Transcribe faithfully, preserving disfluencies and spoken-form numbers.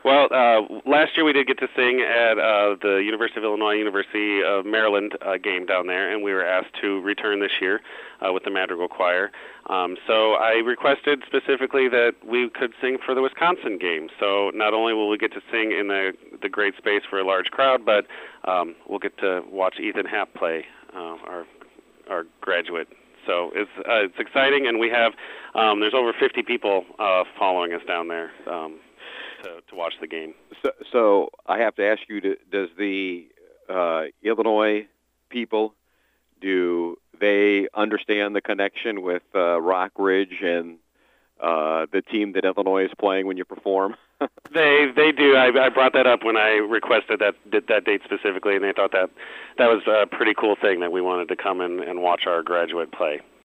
Well, uh, last year we did get to sing at uh, the University of Illinois, University of Maryland uh, game down there, and we were asked to return this year uh, with the Madrigal Choir. Um, so I requested specifically that we could sing for the Wisconsin game. So not only will we get to sing in the the great space for a large crowd, but um, we'll get to watch Ethan Happ play, uh, our our graduate. So it's uh, it's exciting, and we have um, there's over fifty people uh, following us down there. Um, To, to watch the game. So, so I have to ask you: to, does the uh, Illinois people, do they understand the connection with uh, Rock Ridge and uh, the team that Illinois is playing when you perform? they they do. I, I brought that up when I requested that did that date specifically, and they thought that that was a pretty cool thing that we wanted to come and, and watch our graduate play.